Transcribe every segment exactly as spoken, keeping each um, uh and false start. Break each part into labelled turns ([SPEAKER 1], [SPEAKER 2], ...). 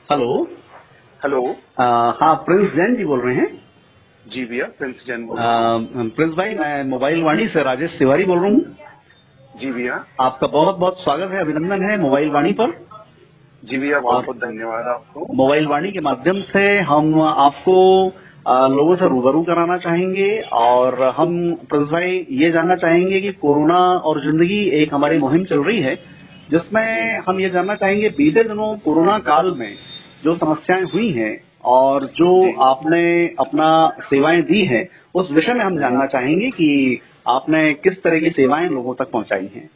[SPEAKER 1] Hello.
[SPEAKER 2] Hello.
[SPEAKER 1] अ, हाँ, Prince Jain ji बोल रहे हैं।
[SPEAKER 2] जी भैया, प्रिंस जैन बोल रहा हूँ।
[SPEAKER 1] अ, प्रिंस भाई, मैं मोबाइल वाणी से राजेश तिवारी बोल रहा हूँ।
[SPEAKER 2] जी भैया।
[SPEAKER 1] आपका बहुत बहुत स्वागत है, अभिनंदन है मोबाइल वाणी पर।
[SPEAKER 2] जी भैया, बहुत
[SPEAKER 1] और
[SPEAKER 2] बहुत धन्यवाद आपको।
[SPEAKER 1] मोबाइल वाणी के माध्यम से हम आपको अ, लोगों से रूबरू कराना चाहेंगे और हम प्रिंस भाई ये जानना चाहेंगे कि कोरोना और जिंदगी एक हमारी मुहिम चल रही है,
[SPEAKER 2] जी
[SPEAKER 1] जिसमें हम ये जानना चाहेंगे बीते दिनों कोरोना काल में जो समस्याएं हुई हैं और जो
[SPEAKER 2] जी
[SPEAKER 1] आपने अपना सेवाएं दी हैं, उस विषय में हम जानना चाहेंगे कि आपने किस तरह की सेवाएं लोगों तक पहुंचाई हैं।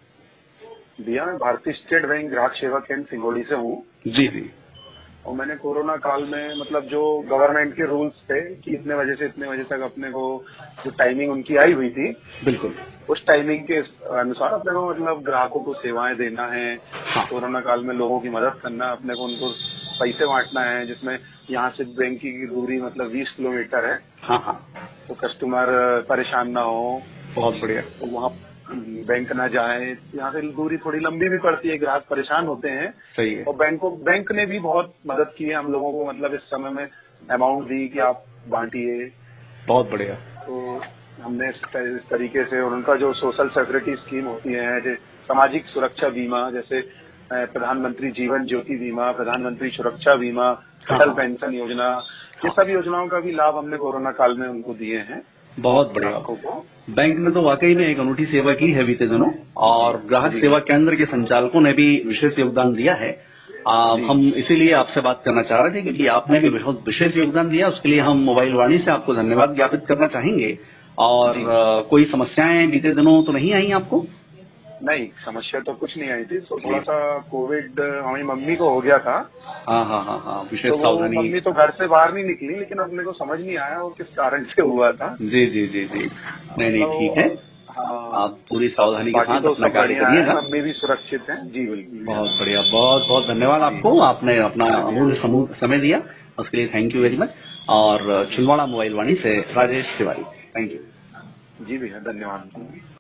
[SPEAKER 2] भैया, मैं भारतीय स्टेट बैंक ग्राहक सेवा केंद्र सिंगोली से हूँ।
[SPEAKER 1] जी जी।
[SPEAKER 2] और मैंने कोरोना काल में मतलब जो गवर्नमेंट के रूल्स थे कि इतने बजे से इतने बजे तक अपने को जो टाइमिंग उनकी आई हुई थी,
[SPEAKER 1] बिल्कुल।
[SPEAKER 2] उस टाइमिंग के अनुसार अपने को मतलब ग्राहकों को सेवाएं देना है।
[SPEAKER 1] हाँ
[SPEAKER 2] कोरोना काल में लोगों की मदद करना है, अपने को उनको पैसे बांटना है, जिसमें यहाँ से बैंक की दूरी मतलब बीस किलोमीटर है।
[SPEAKER 1] हाँ हाँ।
[SPEAKER 2] तो कस्टमर परेशान ना हो,
[SPEAKER 1] बहुत बढ़िया।
[SPEAKER 2] तो वहाँ बैंक ना जाए। यहाँ से दूरी थोड़ी लंबी भी पड़ती है, ग्राहक परेशान होते हैं।
[SPEAKER 1] सही है।
[SPEAKER 2] और बैंकों बैंक ने भी बहुत मदद की है हम लोगों को, मतलब इस समय में अमाउंट दी कि आप बांटिए।
[SPEAKER 1] बहुत बढ़िया।
[SPEAKER 2] तो हमने इस तर- इस तरीके से, और उनका जो सोशल सिक्योरिटी स्कीम होती है, जैसे सामाजिक सुरक्षा बीमा, जैसे अ, प्रधानमंत्री जीवन ज्योति बीमा, प्रधानमंत्री सुरक्षा बीमा,
[SPEAKER 1] हाँ
[SPEAKER 2] अटल
[SPEAKER 1] हाँ
[SPEAKER 2] पेंशन योजना, ये
[SPEAKER 1] हाँ।
[SPEAKER 2] सब योजनाओं का भी लाभ हमने कोरोना काल में उनको दिए हैं,
[SPEAKER 1] बहुत बढ़िया।
[SPEAKER 2] ग्राहकों को।
[SPEAKER 1] बैंक ने तो वाकई में एक अनूठी सेवा की है बीते दिनों,
[SPEAKER 2] जी
[SPEAKER 1] और ग्राहक
[SPEAKER 2] जी
[SPEAKER 1] सेवा केंद्र के संचालकों ने भी विशेष योगदान दिया है। आ,
[SPEAKER 2] जी
[SPEAKER 1] हम इसीलिए आपसे बात करना चाह रहे थे क्योंकि आपने भी बहुत विशेष योगदान दिया, उसके लिए हम मोबाइल वाणी से आपको धन्यवाद ज्ञापित करना चाहेंगे। और
[SPEAKER 2] जी।
[SPEAKER 1] आ, कोई समस्याएं बीते दिनों तो नहीं आई आपको?
[SPEAKER 2] नहीं, समस्या तो कुछ नहीं आई थी। तो थोड़ा
[SPEAKER 1] चलिए।
[SPEAKER 2] सा कोविड हमारी मम्मी को हो गया था।
[SPEAKER 1] हाँ हाँ हाँ हाँ, विशेष
[SPEAKER 2] तो वो
[SPEAKER 1] सावधानी।
[SPEAKER 2] मम्मी तो घर से बाहर नहीं निकली, लेकिन अपने को समझ नहीं आया वो किस कारण से हुआ था।
[SPEAKER 1] जी जी जी जी। नहीं नहीं, ठीक है।
[SPEAKER 2] मतलब हाँ,
[SPEAKER 1] आप पूरी सावधानी के
[SPEAKER 2] बाकी
[SPEAKER 1] साथ
[SPEAKER 2] तो
[SPEAKER 1] अपना
[SPEAKER 2] सब
[SPEAKER 1] कार्य
[SPEAKER 2] बढ़िया है,
[SPEAKER 1] करिएगा।
[SPEAKER 2] मम्मी भी सुरक्षित हैं। जी बिल्कुल भैया।
[SPEAKER 1] बहुत बढ़िया, बहुत बहुत धन्यवाद
[SPEAKER 2] जी,
[SPEAKER 1] आपको, आपने अपना अमूल्य
[SPEAKER 2] धन्यवाद।
[SPEAKER 1] समूह समय दिया, उसके लिए थैंक यू
[SPEAKER 2] जी
[SPEAKER 1] वेरी मच। और
[SPEAKER 2] जी
[SPEAKER 1] छिंदवाड़ा मोबाइल वाणी से राजेश तिवारी, थैंक यू।
[SPEAKER 2] जी भैया, धन्यवाद।